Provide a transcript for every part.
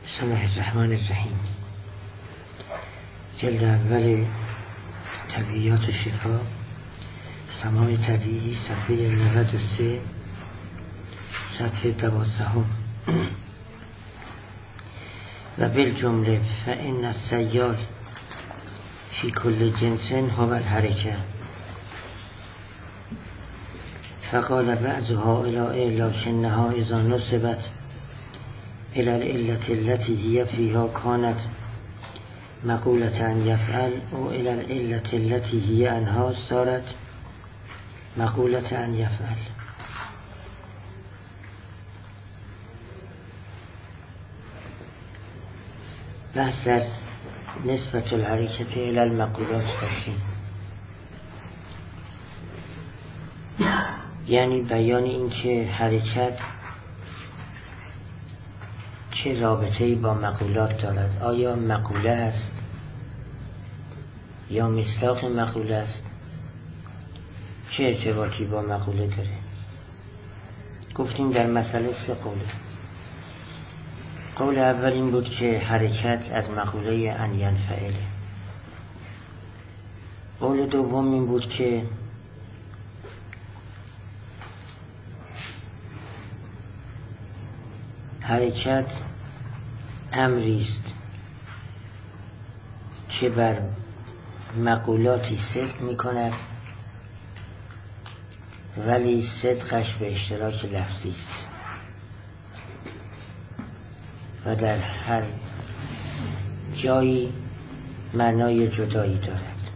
بسم الله الرحمن الرحیم. جلد اول طبیعیات شفا، سماع طبیعی، صفحه 93، سطر 12. و بالجمله فإن السیال فی کل جنس هو الحرکه. فقال بعض هؤلاء لكنها اذا نسبت الى العلة التي هي فيها كانت مقولة أن يفعل، و الى العلة التي هي عنها صارت مقولة أن يفعل. بحث در نسبت الحرکت الى المقولات داشتیم، یعنی بیان این که حرکت چه رابطه‌ای با مقولات دارد. آیا مقوله است یا مصداق مقوله است؟ چه ارتباطی با مقوله داره؟ گفتیم در مسئله 3 قوله. قول اول این بود که حرکت از مقوله ان ینفعله. قول دوم این بود که حرکت امریست که بر مقولاتی صدق می کند، ولی صدقش به اشتراک لفظی است و در هر جایی معنای جدایی دارد.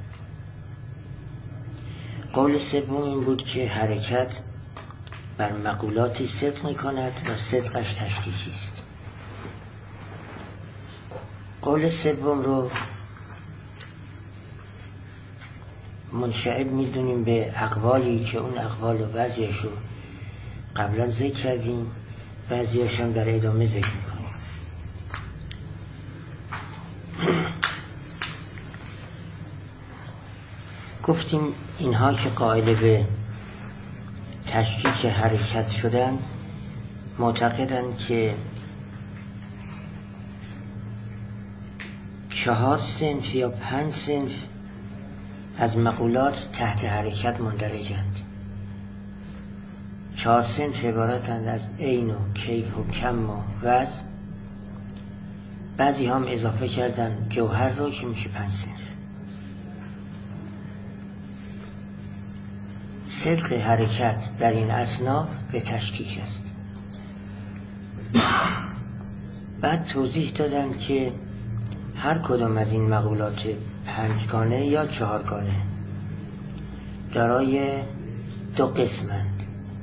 قول سوم این بود که حرکت بر مقولاتی صدق می کند و صدقش تشکیکی است. قول سوم رو منشعب می دونیم به اقوالی که اون اقوال و بعضیش رو قبلا ذکر کردیم، بعضیش هم در ادامه ذکر می کنیم. گفتیم اینها که قائل به تشکیک حرکت شدن معتقدند که 4 صنف یا 5 صنف از مقولات تحت حرکت مندرجند. 4 صنف عبارتند از عین و کیف و کم و وزن. بعضی هم اضافه کردن جوهر رو که میشه 5 صنف. صدق حرکت در این اصناف به تشکیک است. بعد توضیح دادن که هر کدام از این مقولات 5 گانه یا 4 گانه دارای 2 قسمند.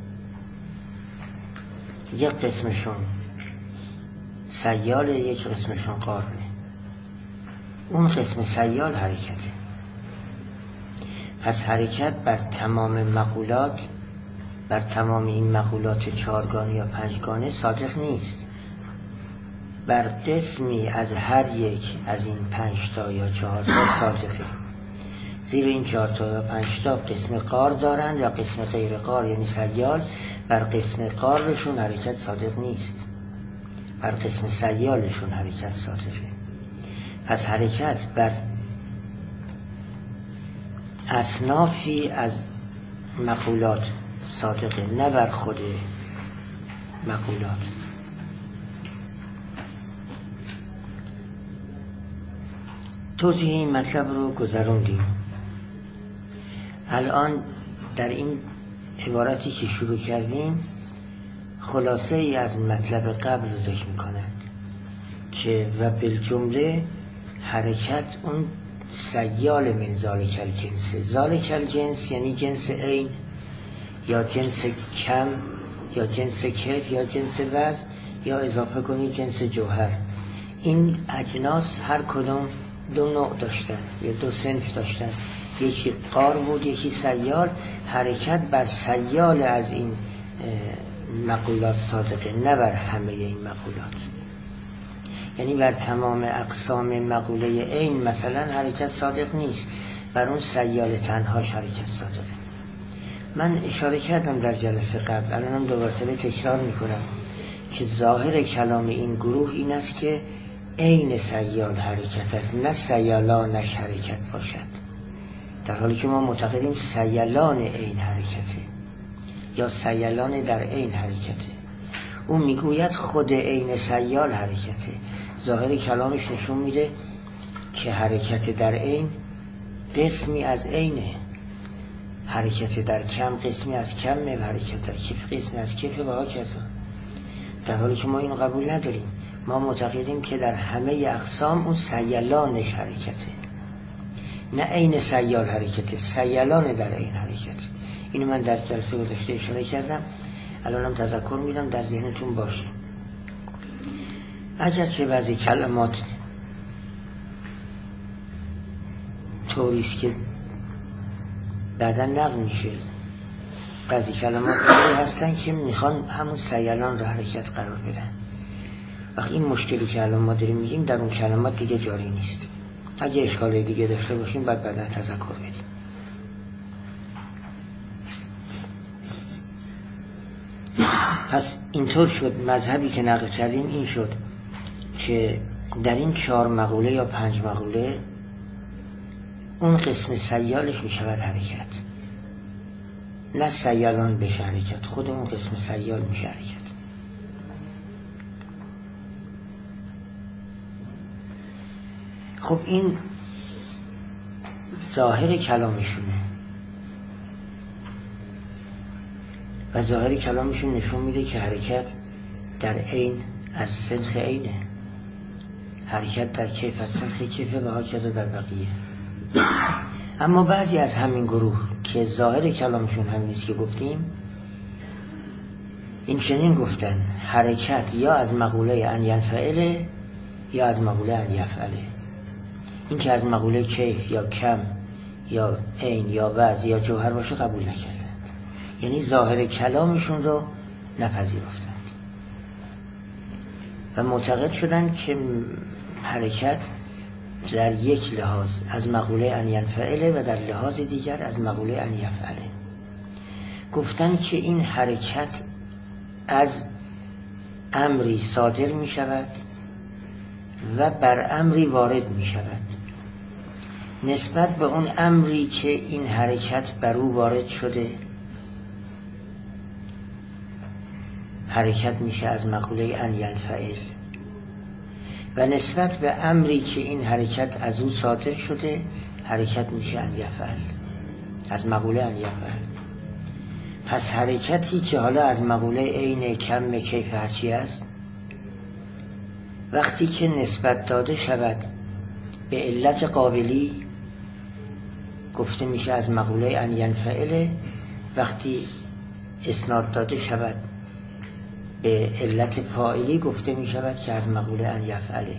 یک قسمشون سیال، یک قسمشون قاره. اون قسم سیال حرکته. پس حرکت بر تمام مقولات، بر تمام این مقولات 4 گانه یا 5 گانه صادق نیست. بر قسمی از هر یک از این 5 تا یا 4 تا صادقه، زیرا این 4 تا یا 5 تا قسم قار دارند یا قسم غیر قار یعنی سیال. بر قسم قارشون حرکت صادق نیست، بر قسم سیالشون حرکت صادقه. پس حرکت بر اصنافی از مقولات صادقه، نه بر خود مقولات. توضیح این مطلب رو گذروندیم. الان در این عبارتی که شروع کردیم خلاصه ای از مطلب قبل رو ذکر می‌کنند که و بالجمله حرکت اون سیال من ذالک الجنس. ذالک الجنس یعنی جنس عین یا جنس کم یا جنس کیف یا جنس وزن یا اضافه کنید جنس جوهر. این اجناس هر کدام 2 نوع داشتن یا 2 صنف داشتن، یکی قار بود یکی سیال. حرکت بر سیال از این مقولات صادقه، نه بر همه این مقولات. یعنی بر تمام اقسام مقوله عین مثلا حرکت صادق نیست، بر اون سیال تنهاش حرکت صادقه. من اشاره کردم در جلسه قبل، الانم دوباره تکرار میکنم که ظاهر کلام این گروه این است که عین سیال حرکت است، نه سیالانش حرکت باشد، در حالی که ما معتقدیم سیلان عین حرکته یا سیلان در عین حرکته. اون میگوید خود عین سیال حرکته. ظاهر کلامش نشون میده که حرکت در عین قسمی از عینه، حرکت در کم قسمی از کمه و حرکت در کف قسمی از کفه و هاکذا، در حالی که ما اینو قبول نداریم. ما معتقدیم که در همه اقسام اون سیلانش حرکته، نه عین سیال حرکته، سیلان در عین حرکته. اینو من در جلسه گذشته اشاره کردم، الانم تذکر میدم در ذهنتون باشه. اگرچه بعضی کلمات طوریست که بعدا نقل میشه، بعضی کلمات هستن که میخوان همون سیلان رو حرکت قرار بدن. وقتی این مشکلی که الان ما داریم میگیم در اون کلمات دیگه جاری نیست. اگه اشکال دیگه داشته باشیم بعد بعدا تذکر بدیم. پس اینطور شد مذهبی که نقل کردیم این شد که در این 4 مقوله یا 5 مقوله اون قسم سیالش میشود حرکت، نه سیالان بشه حرکت، خود اون قسم سیال میشه حرکت. خب این ظاهر کلامشونه و ظاهر کلامشون نشون میده که حرکت در عین از سنخ عینه، حرکت در کیف از سنخ کیفه و هاکذا در بقیه. اما بعضی از همین گروه که ظاهر کلامشون همین است که گفتیم، این چنین گفتن حرکت یا از مقوله ان ینفعله یا از مقوله ان یفعله. این که از مقوله کیف یا کم یا عین یا وضع یا جوهر باشه قبول نکردن، یعنی ظاهر کلامشون رو نپذیرفتند و معتقد شدن که حرکت در یک لحاظ از مقوله ان ینفعله و در لحاظ دیگر از مقوله ان یفعله. گفتن که این حرکت از امری صادر می شود و بر امری وارد می شود. نسبت به اون امری که این حرکت بر او وارد شده حرکت میشه از مقوله ان ینفعل و نسبت به امری که این حرکت از او صادر شده حرکت میشه ان یفعل، از مقوله ان یفعل. پس حرکتی که حالا از مقوله عین کم کیف هرچی است، وقتی که نسبت داده شود به علت قابلی گفته میشه از مقوله ان ینفعل، وقتی اسناد داده شود به علت فاعلی گفته می شود که از مقوله ان یفعله.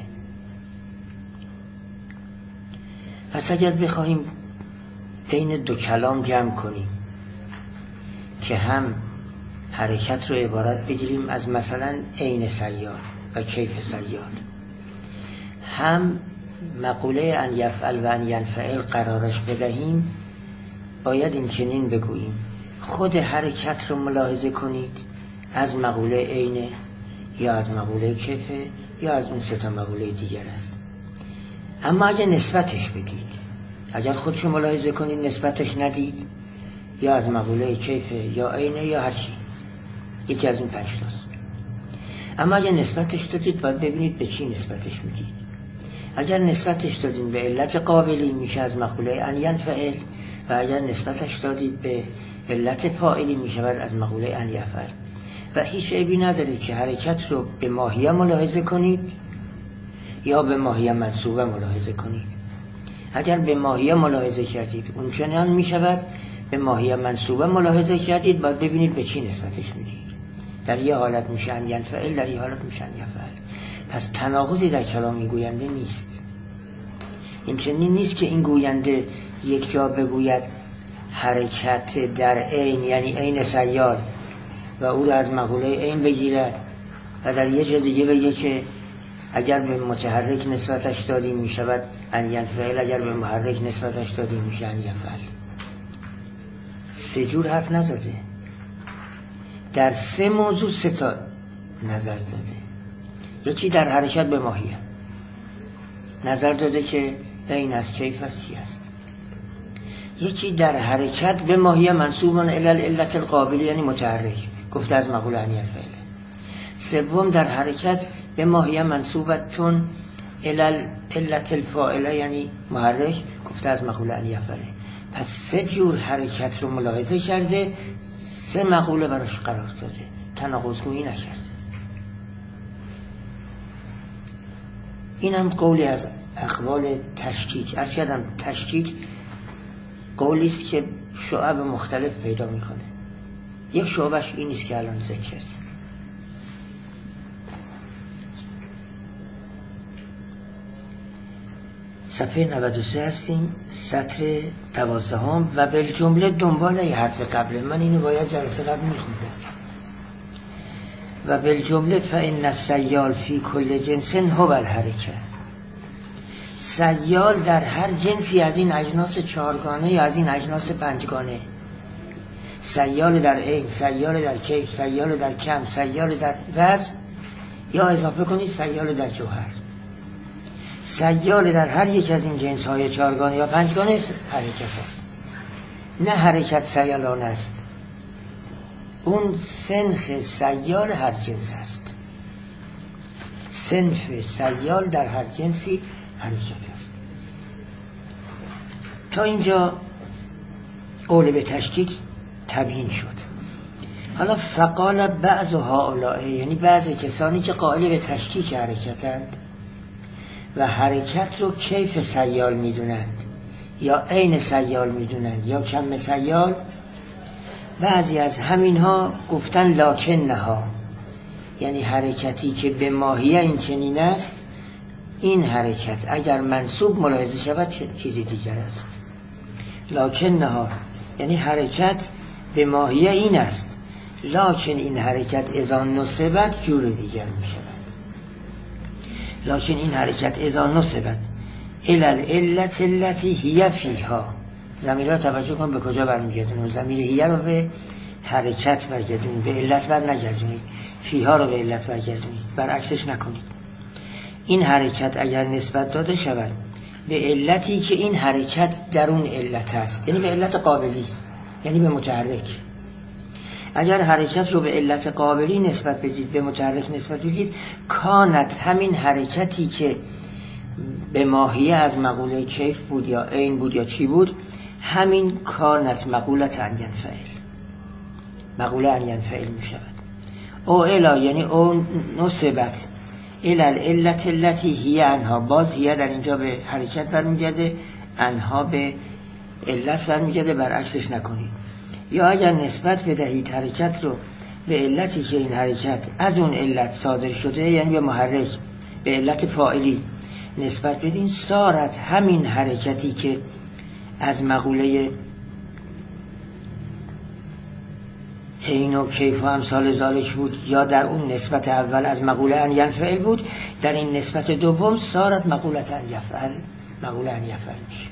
پس اگر بخواهیم بین دو کلام جمع کنیم که هم حرکت رو عبارت بگیریم از مثلا عین سیال و کیف سیال، هم مقوله ان یفعل و ان ینفعل قرارش بدهیم، باید این چنین بگوییم خود حرکت رو ملاحظه کنید از مقوله عینه یا از مقوله کیفه یا از اون 3 مقوله دیگر است. اما اگر نسبتش بدید، اگر خودشو ملاحظه کنید نسبتش ندید، یا از مقوله کیفه یا عینه یا هرچی، یکی از اون 5 تاست. اما اگر نسبتش دادید باید ببینید به چی نسبتش میدید. اگر نسبتش دادید به علت قابلی میشه از مقوله ان ینفعل و اگر نسبتش دادید به علت فاعلی میشه از مقوله ان یفعل. و هیچ عیبی نداره که حرکت رو به ماهیه ملاحظه کنید یا به ماهیه منصوبه ملاحظه کنید. اگر به ماهیه ملاحظه کردید اون چنان می شود، به ماهیه منصوبه ملاحظه کردید باید ببینید به چی نسبتش میدید. در یه حالت میشه ان ینفعل، در یه حالت میشه ان یفعل. پس تناقضی در کلام این گوینده نیست. این چنین نیست که این گوینده یک جا بگوید حرکت در عین یعنی عین سیال و او را از مقوله عین بگیرد و در یه جا دیگه بگه که اگر به متحرک نسبتش دادیم می شود ان ینفعل، اگر به محرک نسبتش دادیم میشه ان یفعل. 3 جور حرف نزده. در 3 موضوع 3 تا نظر داده، یکی در حرکت به ماهیه نظر داده که این از کیف است چی است، یکی در حرکت به ماهیه منصوبان الی العلت القابلی یعنی متحرک، گفته از مقول ان یفعل. سوم در حرکت به ماهیه منصوبتون الی العلت الفاعله یعنی محرک، گفته از مقول ان یفعل. پس 3 جور حرکت رو ملاحظه کرده، 3 مقوله براش قرار داده، تناقض‌گویی نکرده. اینم قولی از اقوال تشکیک. از کردم تشکیک قولی است که شعب مختلف پیدا میکنه. یک شعبش این است که الان ذکر کردیم. صفحه 93 هستیم، سطر 12 و بالجمله دنبال یه حرف قبله. من اینو باید جلسه قبل میخوندم. و بالجمله فإن السیال فی کل جنس هو الحرکت. سیال در هر جنسی از این اجناس 4گانه یا از این اجناس 5گانه، سیال در عین، سیال در کیف، سیال در کم، سیال در وزن، یا اضافه کنید سیال در جوهر. سیال در هر یک از این جنس های 4گانه یا 5گانه حرکت است، نه حرکت سیالان است. اون سنخ سیال هر جنس است، سنف سیال در هر جنسی حرکت است. تا اینجا قول به تشکیک تبیین شد. حالا فقال بعض هؤلاء، یعنی بعض کسانی که قائل به تشکیک حرکتند و حرکت رو کیف سیال میدونند یا عین سیال میدونند یا کم سیال، بعضی از همینها گفتن لکنها، یعنی حرکتی که به ماهیه این چنین است، این حرکت اگر منصوب ملاحظه شود چیزی دیگر است. لکنها یعنی حرکت به ماهیه این است، لکن این حرکت اذا نصبت جور دیگر می شود. لکن این حرکت اذا نصبت الی العلت التي هی فیها، ضمیر را توجه کن به کجا برمیگردونید. ضمیر هی رو به حرکت برگردونید، به علت بر نگردونید. فیها رو به علت برگردونید، برعکسش نکنید. این حرکت اگر نسبت داده شود به علتی که این حرکت در اون علت است، یعنی به علت قابلی، یعنی به متحرک. اگر حرکت رو به علت قابلی نسبت بدید، به متحرک نسبت بدید، کانت همین حرکتی که به ماهیه از مقوله کیف بود یا عین بود یا چی بود، همین کانت مقولت ان ینفعل، مقوله ان ینفعل می شود. او الا یعنی او نسبت الی العلت التي هی عنها، باز هی در اینجا به حرکت برمیگرده، عنها به علت برمیگرده، برعکسش نکنید. یا اگر نسبت بدهید حرکت رو به علتی که این حرکت از اون علت صادر شده، یعنی به محرک، به علت فاعلی نسبت بدین، صارت همین حرکتی که از مقوله عین و کیف و امثال ذالک بود یا در اون نسبت اول از مقوله ان ینفعل بود، در این نسبت دوم صارت مقوله ان یفعل، مقوله ان یفعل میشه.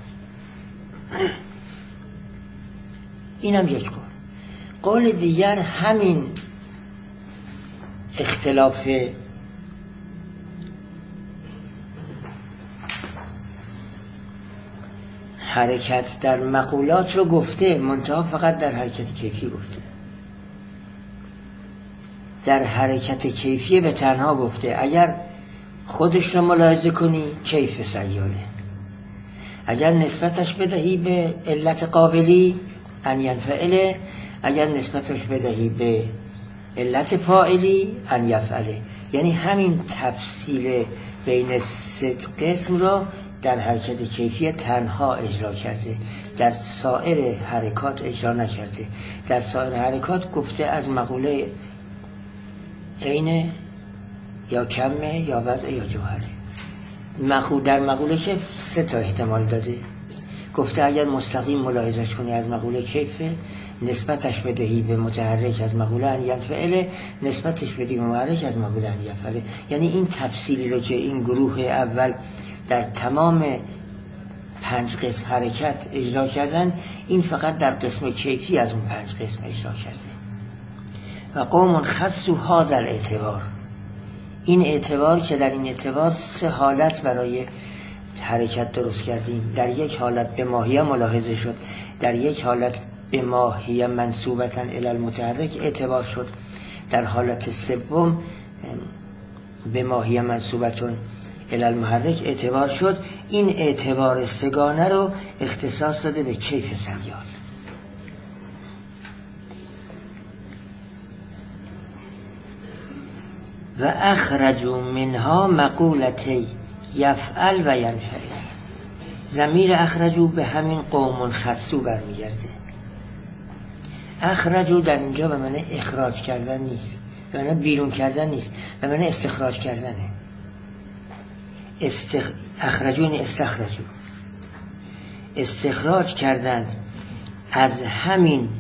اینم یک قول. قول دیگر همین اختلاف حرکت در مقولات رو گفته، منتها فقط در حرکت کیفی گفته. در حرکت کیفی به تنها گفته. اگر خودش رو ملاحظه کنی کیف سیاله، اگر نسبتش بدهی به علت قابلی ان ینفعله، اگر نسبتش بدهی به علت فاعلی ان یفعله. یعنی همین تفصیل بین 3 قسم را در حرکت کیفی تنها اجرا کرده، در سایر حرکات اجرا نکرده. در سایر حرکات گفته از مقوله عین یا کمه یا وضع یا جوهره. در مقوله کیف 3 تا احتمال داده. گفته اگر مستقیم ملاحظش کنی از مقوله کیفه، نسبتش بدهی به متحرک از مقوله ان ینفعله، نسبتش بدهی به محرک از مقوله ان یفعله. یعنی این تفصیلی رو که این گروه اول در تمام 5 قسم حرکت اجرا کردن، این فقط در قسم کیفی از اون 5 قسم اجرا کرده. و قوم خصوا هذا الاعتبار، این اعتبار که در این اعتبار 3 حالت برای حرکت درست کردیم. در یک حالت به ماهیه ملاحظه شد، در یک حالت به ماهیه منصوبتاً الی المتحرک اعتبار شد، در حالت سوم به ماهیه منصوبتاً الی المحرک اعتبار شد. این اعتبار 3 گانه رو اختصاص داده به کیف سیال. و اخرجوا منها مقولتی یفعل و ینفعل. ضمیر اخرجوا به همین قوم خصو برمیگرده. اخرجوا در اینجا به معنی اخراج کردن نیست، به معنی بیرون کردن نیست، به معنی استخراج کردنه. اخرجوا یعنی استخرجوا، استخراج کردن از همین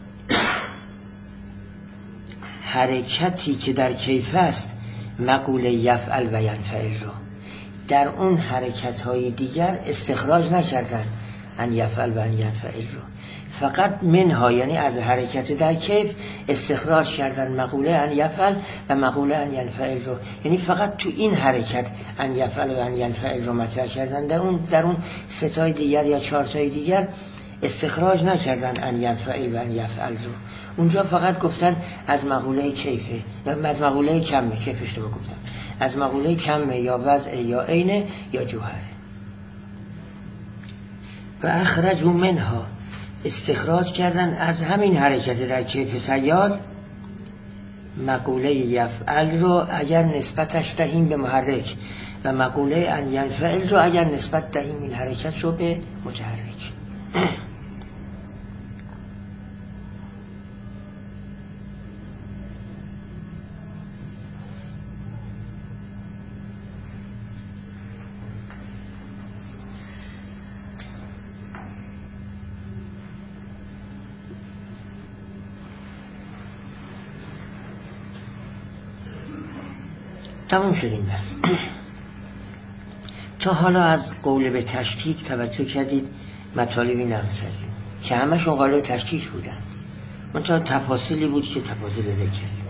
حرکتی که در کیف است مقوله یفعل و ینفعل رو. در اون حرکت‌های دیگر استخراج نکردن ان یفعل و ان ینفعل رو، فقط منها یعنی از حرکت در کیف استخراج کردن مقوله ان یفعل و مقوله ان ینفعل رو، یعنی فقط تو این حرکت ان یفعل و ان ینفعل رو مطرح کردن. در اون 3 تای دیگر یا 4 تای دیگر استخراج نکردن ان ینفعل و ان یفعل رو. اونجا فقط گفتن از مقوله کیفه، از مقوله کمه، کیفش رو گفتن، از مقوله کمه یا وضع یا عینه یا جوهره. و اخرجوا منها، استخراج کردن از همین حرکت در کیف سیال مقوله یفعل رو اگر نسبتش دهیم به محرک و مقوله ان ینفعل رو اگر نسبت دهیم این حرکت رو به متحرک. تمام شدیم درس. تا حالا از قول به تشکیک توجه کردید، مطالبی نقل کردیم که همشون قول به تشکیک بودن، منتها تفاصیلی بود که تفاصیل ذکر کردیم.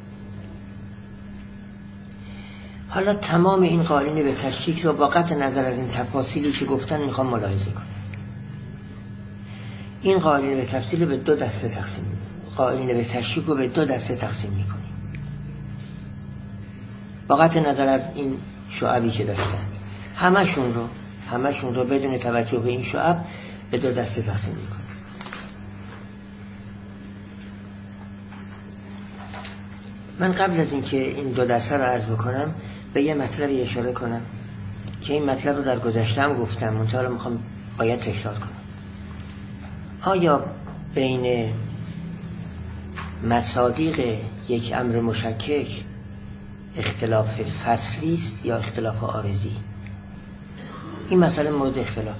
حالا تمام این قائلین به تشکیک رو با قطع نظر از این تفاصیلی که گفتن میخوام ملاحظه کنم. این قائلین به تفصیل به 2 دسته تقسیم میکنیم، قائلین به تشکیک رو به 2 دسته تقسیم میکنیم با قطع نظر از این شعبی که داشتن. همشون رو بدون توجه به این شعب به 2 دسته تقسیم میکنیم. من قبل از اینکه این 2 دسته رو عرض بکنم به یه مطلبی اشاره کنم که این مطلب رو در گذشته هم گفتم، منتها باید تکرار کنم. آیا بین مصادیق یک امر مشکک اختلاف فصلی است یا اختلاف عارضی؟ این مسئله مورد اختلاف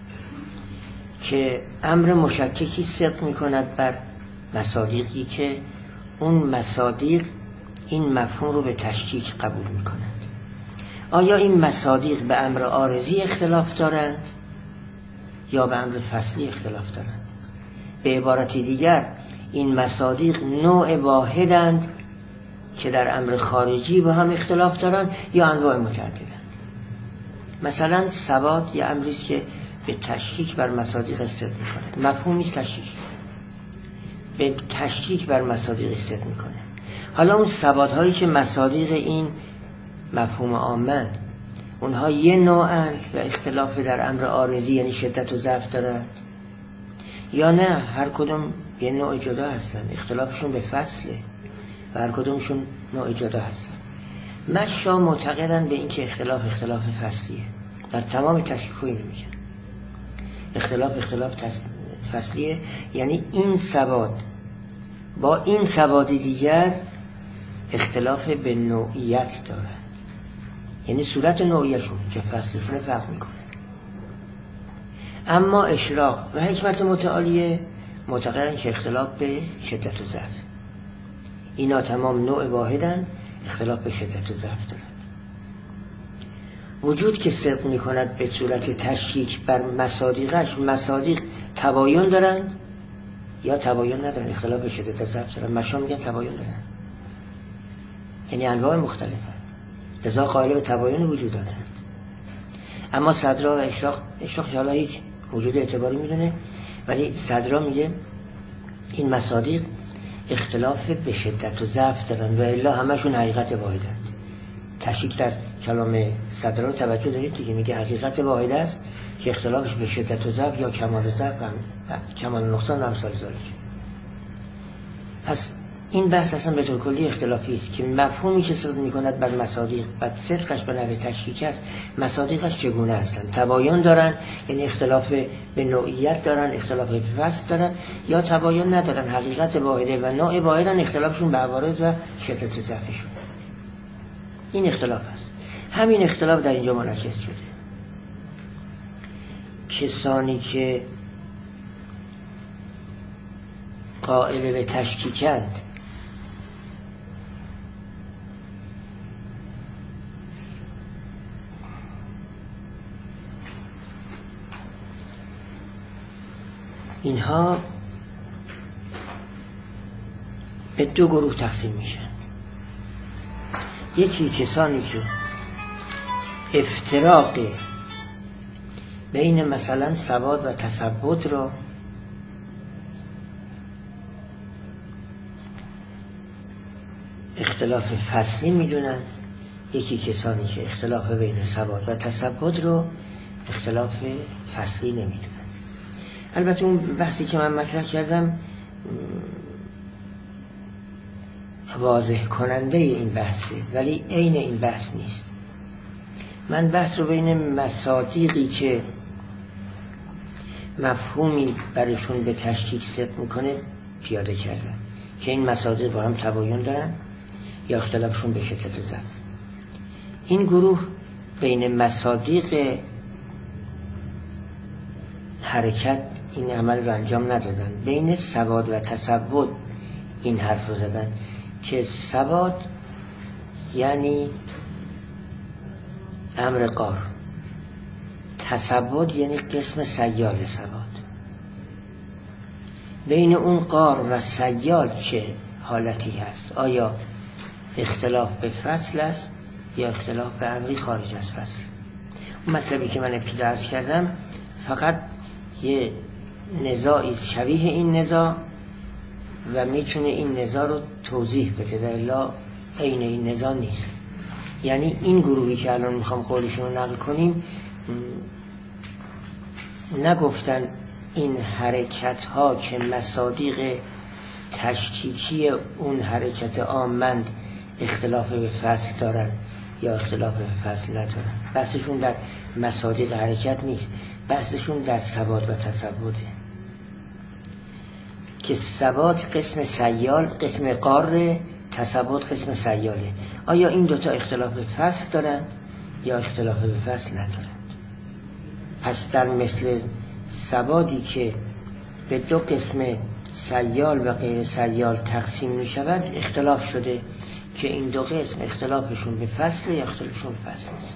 که امر مشککی صدق می‌کند بر مصادیقی که اون مصادیق این مفهوم رو به تشکیک قبول می‌کنند. آیا این مصادیق به امر عارضی اختلاف دارند یا به امر فصلی اختلاف دارند؟ به عبارت دیگر این مصادیق نوع واحدند که در امر خارجی با هم اختلاف دارند یا انواع متعددند؟ مثلا ثبات یا امری است که به تشکیک بر مصادیق استدلال می‌کنه، مفهومی است تشکیک، به تشکیک بر مصادیق استدلال می‌کنه. حالا اون ثبات هایی که مصادیق این مفهوم عامند اونها یه نوعند و اختلاف در امر عارضی یعنی شدت و ضعف دارند، یا نه هر کدوم یه نوع جدا هستن، اختلافشون به فصله و هر کدومشون نوع جدا هستن. مشا معتقدن به این که اختلاف فصلیه، در تمام تشکیک‌ها میگن اختلاف فصلیه، یعنی این ثبات با این ثبات دیگر اختلاف به نوعیت دارند، یعنی صورت نوعیشون که فصلشون فرق میکنه. اما اشراق و حکمت متعالیه معتقدن که اختلاف به شدت و ضعف، اینا تمام نوع واحدن، اختلاف به شدت و ضعف دارند. وجود که صدق میکند به صورت تشکیک بر مصادیقش، مصادیق تباین دارند یا تباین ندارن، اختلاف به شدت ضعف دارن. مشایخ میگن تباین دارن، یعنی انواع مختلفه، لذا قائل به تباین وجود دارند. اما صدرا و اشراق حالا هیچ وجود اعتباری میدونه، ولی صدرا میگه این مصادیق اختلاف به شدت و ضعف دارن و الا همشون حقیقت واحدند. تشکیک در کلام صدرا رو توجه دارید دیگه، میگه حقیقت واحد است که اختلافش به شدت و ضعف یا کمال و ضعف و کمال و نقصان و امثال ذالک. پس این بحث اصلا به طور کلی اختلافی است که مفهومی که صدق میکند بر مصادیق و صدقش به نحو تشکیک است، مصادیقش چگونه هستند؟ تباین دارن، یعنی اختلاف به نوعیت دارن، اختلاف به فصل دارن، یا تباین ندارن، حقیقت واحده و نوع واحدن، اختلافشون به عوارض و شدت ضعفشون. این اختلاف است. همین اختلاف در اینجا منعکس شده. کسانی که قائل به تشکیکند اینها به دو گروه تقسیم میشن. یکی کسانی که افتراق بین مثلا ثبات و تثبت را اختلاف فصلی میدونن، یکی کسانی که اختلاف بین ثبات و تثبت رو اختلاف فصلی نمیدونن. البته اون بحثی که من مطرح کردم واضح کننده این بحثه، ولی عین این بحث نیست. من بحث رو بین مصادیقی که مفهومی برشون به تشکیک صدق میکنه پیاده کردم که این مصادیق با هم تباین دارن یا اختلافشون به شدت و ضعف. این گروه بین مصادیق حرکت این عمل رو انجام ندادن، بین ثبات و تثبت این حرف رو زدن که ثبات یعنی امر قار، تثبت یعنی قسم سیال ثبات. بین اون قار و سیال چه حالتی هست؟ آیا اختلاف به فصل است یا اختلاف به امری خارج از فصل؟ اون مطلبی که من ابتدا عرض کردم فقط یه نزاعی شبیه این نزاع و میتونه این نزاع رو توضیح بده و الا عین این نزاع نیست. یعنی این گروهی که الان میخوام قولشون رو نقل کنیم نگفتن این حرکت ها که مصادیق تشکیکی اون حرکت عامند اختلاف به فصل دارن یا اختلاف به فصل ندارن. بحثشون در مصادیق حرکت نیست، بحثشون در ثبات و تثبته که ثبات قسم سیال، قسم قاره، تثبت قسم سیاله. آیا این دوتا اختلاف به فصل دارن یا اختلاف به فصل ندارن؟ پس در مثل ثباتی که به دو قسم سیال و غیر سیال تقسیم می شود اختلاف شده که این دو قسم اختلافشون به فصل یا اختلافشون به فصل نیست.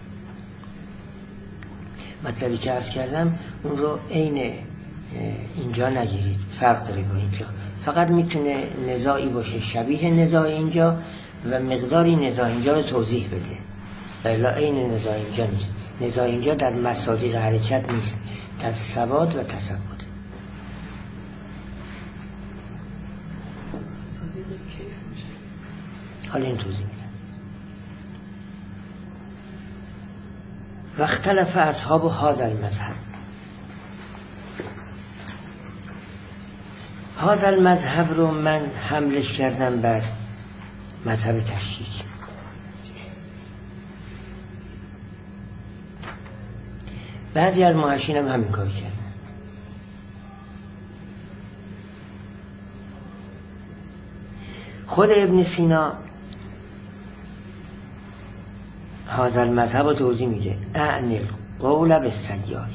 مطلبی که عرض کردم اون رو عین اینجا نگیرید، فرق داره با اینجا. فقط میتونه نزاعی باشه شبیه نزاع اینجا و مقداری نزاع اینجا رو توضیح بده، ولی عین نزاع اینجا نیست. نزاع اینجا در مصادیق حرکت نیست، در ثبات و تثبت. حالا این توضیح میدم. و اختلف اصحاب هذا المذهب، هذا المذهب رو من حملش کردم بر مذهب تشکیک. بعضی از محشین هم همین کار کردن. خود ابن سینا هذا المذهب رو توضیح میده، اعنی القول بالسیال.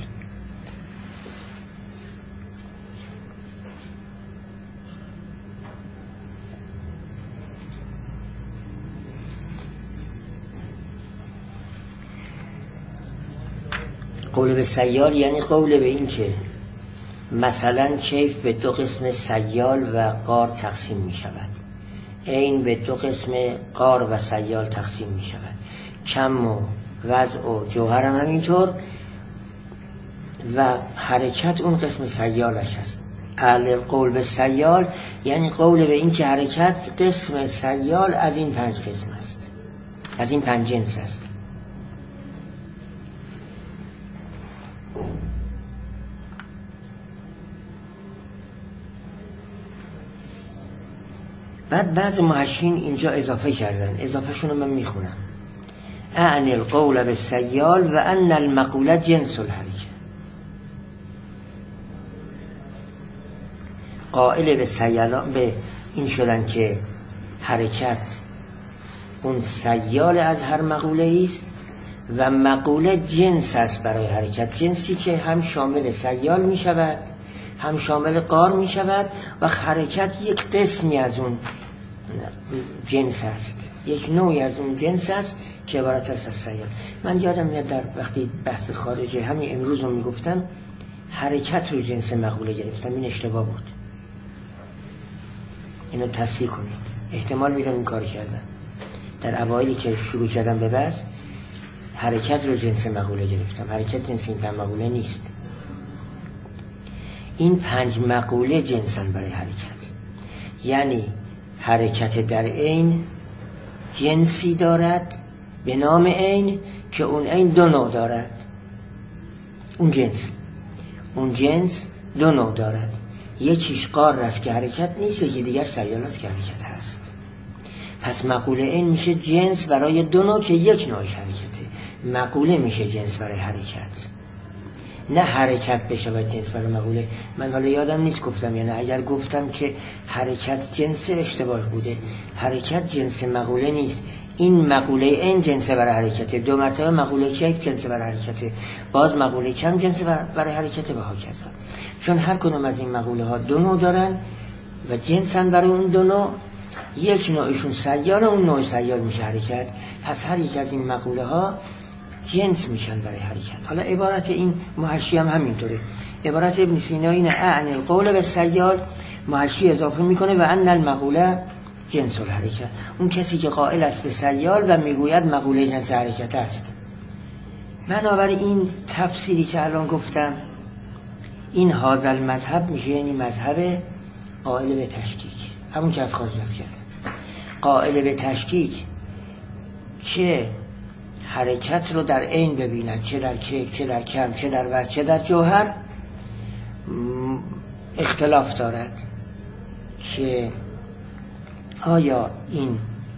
قول به سیال یعنی قول به این که مثلا کیف به دو قسم سیال و قار تقسیم می شود، عین به دو قسم قار و سیال تقسیم می شود، کم و وضع و جوهر هم همینطور، و حرکت اون قسم سیالش هست. اهل قول به سیال یعنی قول به این که حرکت قسم سیال از این 5 قسم است، از این 5 جنس است. بعد بعض محشین اینجا اضافه کردن، اضافه شونو من میخونم: اعنی القول به سیال و ان المقوله جنس الحرکه. قائل به سیالان به این شدن که حرکت اون سیال از هر مقوله است و مقوله جنس است برای حرکت، جنسی که هم شامل سیال می شود هم شامل قار می شود و حرکت یک قسمی از اون جنس است، یک نوعی از اون جنس است که عبارت است از سیال. من یادم میاد در وقتی بحث خارجه همین امروز رو میگفتم حرکت رو جنس مقوله گرفتم، این اشتباه بود، اینو تصحیح کنید. احتمال میدم این کار کردم در اوایلی که شروع کردم به بحث، حرکت رو جنس مقوله گرفتم، حرکت جنس این 5 مقوله نیست. این 5 مقوله جنسن برای حرکت، یعنی حرکت در عین جنسی دارد به نام عین که اون عین 2 نوع دارد. اون جنس 2 نوع دارد، یکیش قار است که حرکت نیست، یکی دیگر سیال است که حرکت هست. پس مقوله عین میشه جنس برای 2 نوع که یک نوعش حرکته. مقوله میشه جنس برای حرکت، نه حرکت بشه و جنس برای مقوله. من حالا یادم نیست گفتم یا نه، اگر گفتم که حرکت جنس اشتباه بوده. حرکت جنس مقوله نیست، این مقوله این جنس برای حرکته، 2 مرتبه مقوله یک جنس برای حرکته، باز مقوله کم جنس برای حرکته و هاکذا. چون هر کدوم از این مقوله ها 2 نوع دارن و جنسن برای اون 2 نوع، یک نوعشون سیال، اون نوع سیال میشه حرکت. پس هر یک از این مقوله ها جنس میشن برای حرکت. حالا عبارت این محشی هم همینطوره. عبارت ابن سینا اینه: اعنی القول به سیال، محشی اضافه میکنه و ان المقوله جنس الحرکت. اون کسی که قائل است به سیال و میگوید مقوله جنس حرکت است. بنابراین این تفسیری که الان گفتم، این هذا المذهب میشه، یعنی مذهب قائل به تشکیک، همون که از خارج از کردم. قائل به تشکیک که حرکت رو در عین ببیند، چه در کیف، چه در کم، چه در وجه، چه در جوهر، اختلاف دارد که آیا این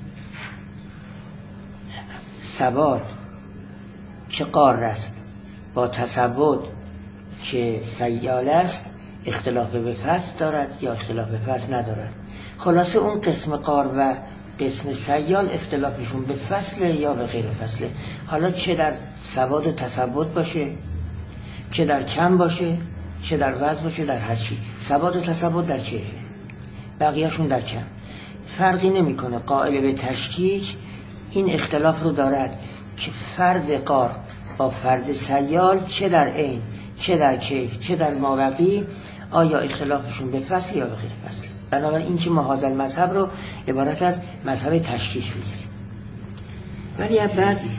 ثبات که قار است با تثبت که سیال است اختلاف به فصل دارد یا اختلاف به فصل ندارد. خلاصه اون قسم قار و قسم سیال اختلافشون به فصله یا به غیر فصله. حالا چه در ثبات و تثبت باشه، چه در کم باشه، چه در وزن باشه، در هر چی. ثبات و تثبت در کیفه، بقیهشون در کم، فرقی نمیکنه. قائل به تشکیک این اختلاف رو دارد که فرد قار با فرد سیال چه در عین، چه در کیف، چه در مابقی، آیا اختلافشون به فصل یا به غیر فصل. بنابراین این که ما هذا المذهب رو عبارت از مذهب تشکیک میگیریم. ولی بعد مثلا تشکیک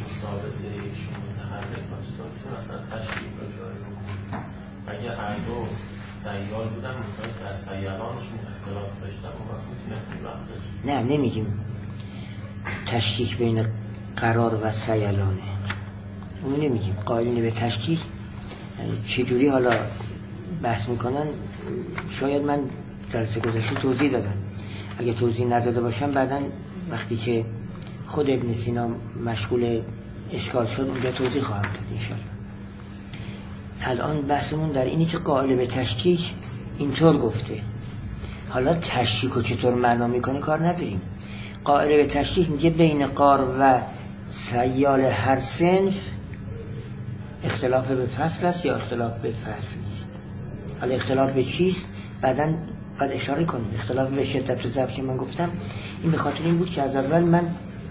رو جاری بکنیم، اگه هر دو سیال بودن مطمئن که از سیالانشون اختلاف داشتن اون وقت میتونستیم وقت نه نمیگیم تشکیک بین قرار و سیالانه، اون نمیگیم. قائلین به تشکیک چجوری حالا بحث میکنن، شاید من جلسه گذشته توضیح دادم، اگه توضیح نداده باشم بعداً وقتی که خود ابن سینا مشغول اشکال شد اونجا توضیح خواهم داد انشاءالله. الان بحثمون در اینی که قائل به تشکیک اینطور گفته. حالا تشکیک رو چطور معنا میکنه کار نداریم. قائل به تشکیک میگه بین قار و سیال هر صنف اختلاف به فصل است یا اختلاف به فصل نیست. حالا اختلاف به چیست بعداً باید اشاره کنیم. اختلاف به شدت و ضعف که من گفتم این به خاطر این بود که از اول من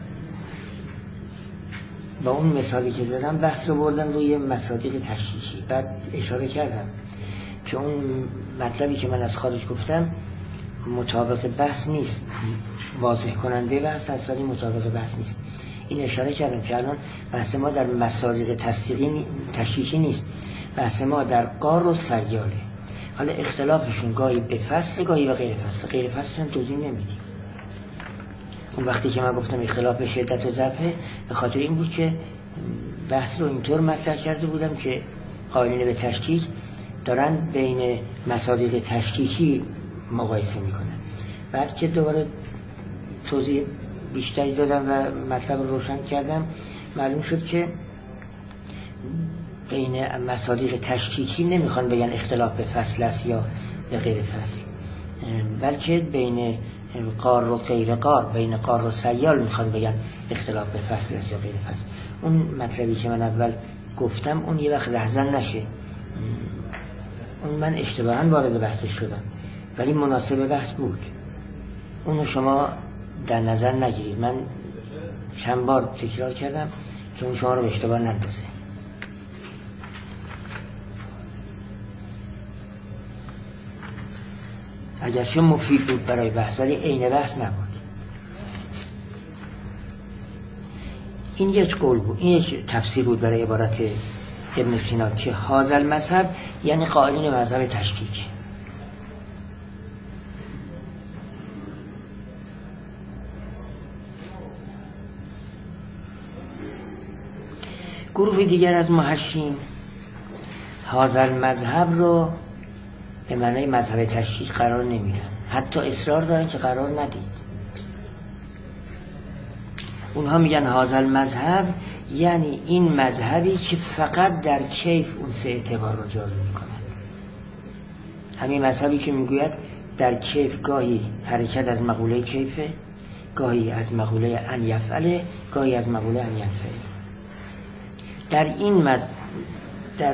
با اون مثالی که زدم بحث رو بردم روی مصادیق تشکیکی، بعد اشاره کردم که اون مطلبی که من از خارج گفتم مطابق بحث نیست، واضح کننده بحث هست ولی مطابق بحث نیست. این اشاره کردم که الان بحث ما در مصادیق تشکیکی نیست، بحث ما در قار و سیاله. حالا اختلافشون گاهی به فصل گاهی به غیر فصل، غیر فصلشون توضیح نمیدیم. اون وقتی که من گفتم اختلاف به شدت و ضعف، به خاطر این بود که بحث رو اینطور مطرح کرده بودم که قائلین به تشکیک دارن بین مصادیق تشکیکی مقایسه میکنن. بعد که دوباره توضیح بیشتری دادم و مطلب رو روشن کردم، معلوم شد که بین مصادیق تشکیکی نمیخوان بگن اختلاف به فصل است یا به غیر فصل، بلکه بین قار و غیر قار، بین قار و سیال میخوان بگن اختلاف به فصل است یا غیر فصل. اون مطلبی که من اول گفتم اون یه وقت لحظن نشه، اون من اشتباهاً وارد بحثش شدم ولی مناسب بحث بود، اونو شما در نظر نگیرید. من چند بار تکرار کردم که اون شما رو به اشتباه نندازه. اگرچه مفید بود برای بحث ولی عین بحث نبود. این یک قول بود، این یک تفسیر بود برای عبارت ابن سینا که هذا المذهب یعنی قائلین مذهب تشکیک. گروه دیگر از محشین هذا المذهب رو به معنای مذهب تشکیک قرار نمیدن، حتی اصرار دارن که قرار ندید. اونها میگن هذا المذهب یعنی این مذهبی که فقط در کیف اون سه اعتبار رو جاری میکنند. همین مذهبی که میگوید در کیف گاهی حرکت از مقوله کیفه، گاهی از مقوله ان یفعله، گاهی از مقوله ان ینفعل. در این در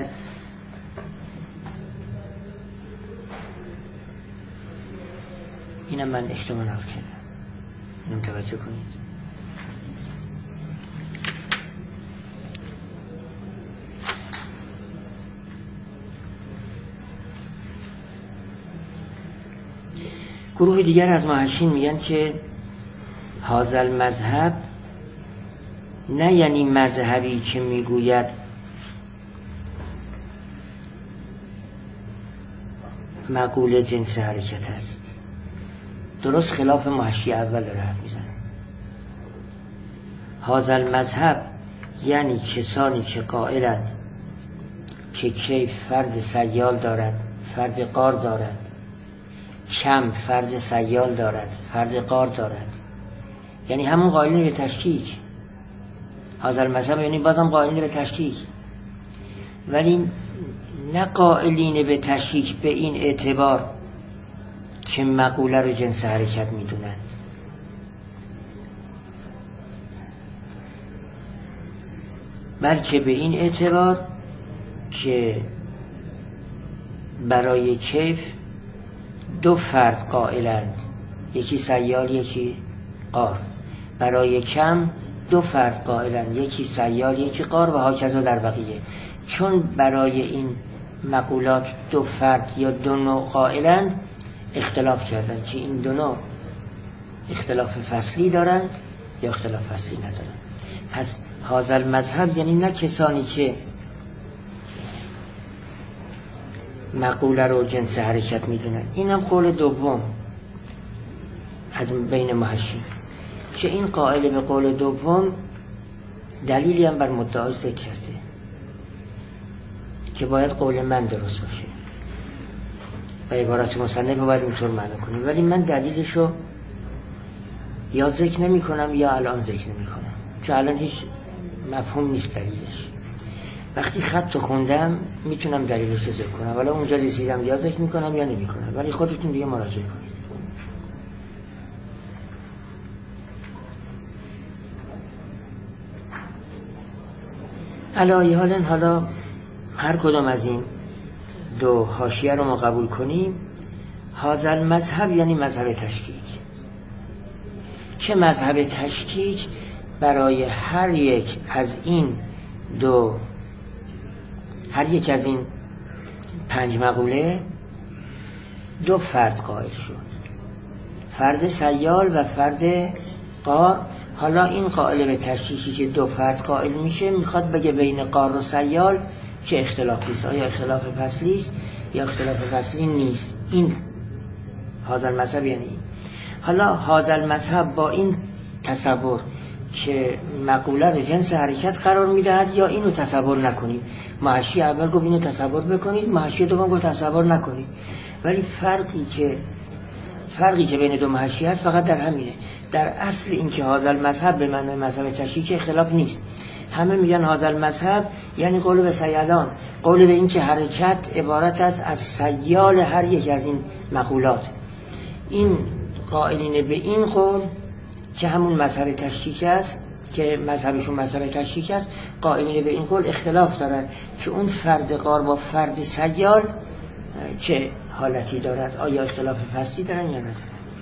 اینم من اشتباه نقل کردم، اینم توجه کنید. گروه دیگر از محشین میگن که هذا المذهب نه یعنی مذهبی که میگوید مقوله جنس حرکت است، درست خلاف محشی اول داره حرف میزنه. هذا المذهب یعنی کسانی که قائلند که کیف فرد سیال دارد، فرد قار دارد، کم فرد سیال دارد، فرد قار دارد، یعنی همون قائلین به تشکیک. هذا المذهب یعنی بازم قائلین به تشکیک، ولی نه قائلین به تشکیک به این اعتبار که مقوله رو جنس حرکت میدونن، بلکه به این اعتبار که برای کیف دو فرد قائلند، یکی سیال یکی قار. برای کم دو فرد قائلند، یکی سیال یکی قار و هاکذا در بقیه. چون برای این مقولات دو فرد یا دو نوع قائلند، اختلاف کردند که این دو نوع اختلاف فصلی دارند یا اختلاف فصلی ندارند. پس هذا المذهب یعنی نه کسانی که مقوله رو جنس حرکت میدونن. این هم قول دوم از بین محشین که این قائل به قول دوم دلیلی هم بر مدعای ذکر کرده که باید قول من درست باشه و عبارت مصنف باید اینطور معنی کنیم، ولی من دلیلشو یا ذکر نمی کنم یا الان ذکر نمی کنم، چون الان هیچ مفهوم نیست دلیلش. وقتی خط خوندم میتونم دلیلش ذکر کنم، ولی اونجا رسیدم یا ذکر میکنم یا نمی کنم، ولی خودتون دیگه مراجعه کنید. علی حال حالا هر کدام از این دو حاشیه رو ما قبول کنیم، هذا المذهب یعنی مذهب تشکیک، که مذهب تشکیک برای هر یک از این پنج مقوله دو فرد قائل شد، فرد سیال و فرد قار. حالا این قائل به تشکیکی که دو فرد قائل میشه میخواد بگه بین قار و سیال چه اختلافی است، آیا اختلاف فصلی است یا اختلاف فصلی نیست. این هذا المذهب یعنی این. حالا هذا المذهب با این تصور که مقوله رو جنس حرکت قرار میدهد یا اینو تصور نکنید. محشی اول گفت اینو تصور بکنید، محشی دوم گفت تصور نکنید. ولی فرقی که بین دو محشی هست فقط در همینه. در اصل این که هذا المذهب به معنای مذهب تشریعی اختلاف نیست. همه میگن هذا المذهب یعنی قول به سیالان، قول به این که حرکت عبارت است از سیال هر یک از این مقولات. این قائلین به این قول که همون مذهب تشکیک است، که مذهبشون مذهب تشکیک است، قائلین به این قول اختلاف دارن که اون فرد قار با فرد سیال چه حالتی دارد، آیا اختلاف فصلی دارن یا ندارن.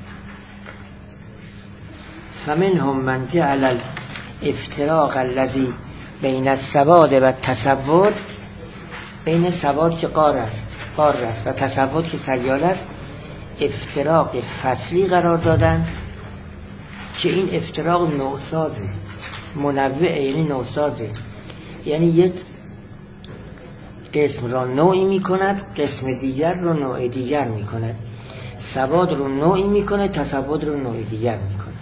فمنهم من جعل الافتراق الذي بین السواد و التسود، بین سواد که قار است و تسود که سیال است، افتراق فصلی قرار دادن که این افتراق نوسازه، منوعه، یعنی نوسازه، یعنی یک قسم را نوعی می کند، قسم دیگر را نوع دیگر می کند. سواد رو نوعی می کند، تسود رو نوع دیگر می کند.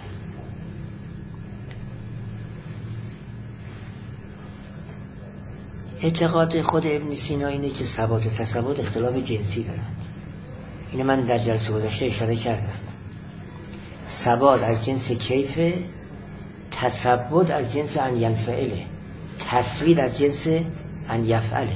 اعتقاد خود ابن سینا اینه که سواد و تسود اختلاف جنسی دارند. اینو من در جلسه گذشته اشاره کردم. سواد از جنس کیفه، تسود از جنس ان ینفعله، تسوید از جنس ان یفعله.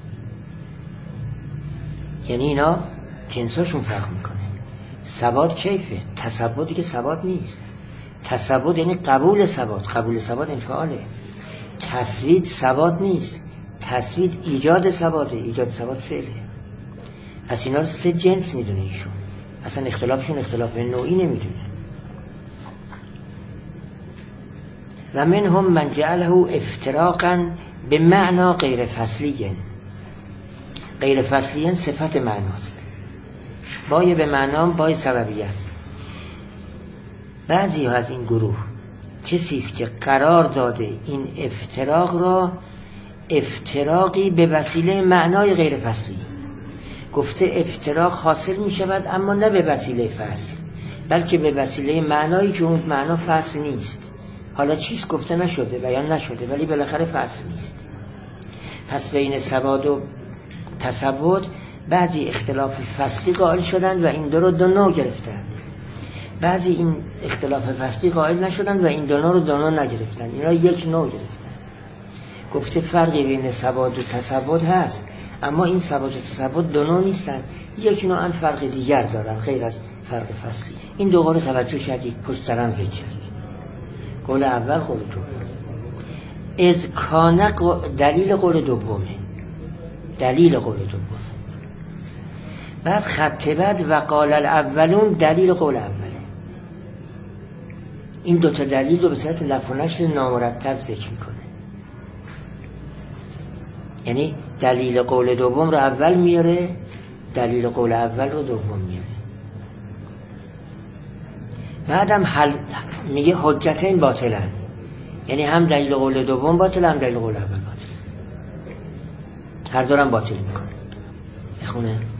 یعنی اینا جنساشون فرق میکنه. سواد کیفه، تسود دیگه سواد نیست. تسود یعنی قبول سواد انفعاله. تسوید سواد نیست، تسوید ایجاد سواده، ایجاد سواد فعله. پس اینا 3 جنس میدونه ایشون، اصلا اختلافشون اختلاف نوعی نمیدونه. و منهم من جعله افتراقا به معنا غیر فصلی. غیر فصلی صفت معناست، بای به معنا بای سببی است. بعضی ها از این گروه کسی است که قرار داده این افتراق را افتراقی به وسیله معنای غیر فصلی. گفته افتراق حاصل می شود اما نه به وسیله فصل، بلکه به وسیله معنایی که اون معنا فصل نیست. حالا چیز گفته نشده، بیان نشده، ولی بالاخره فصل نیست. پس بین سواد و تسود بعضی اختلاف فصلی قائل شدند و این دو رو دو نوع گرفتند. بعضی این اختلاف فصلی قائل نشدند و این دو نوع رو دو نوع نگرفتند، اینا یک نوع گرفتند. گفته فرقی بین سواد و تسود هست، اما این سواد و تسود دو نوع نیستن، یک نوع فرق دیگر دارن غیر از فرق فصلی. این دو قول توجه شدید پشت سرم ذکر کرد. قول اول، قول دوم. از کان دلیل قول دومه، دلیل قول دوم. بعد خط بعد و قال الاولون دلیل قول اوله. این دوتا دلیل رو به صورت لفظ و نشر نامرتب ذکر میکنه. یعنی دلیل قول دوم رو اول میاره، دلیل قول اول رو دوم میاره. بعدم میگه حجتین باطلن، یعنی هم دلیل قول دوم باطل، هم دلیل قول اول باطل، هر دو هم باطل میکنه. بخونه.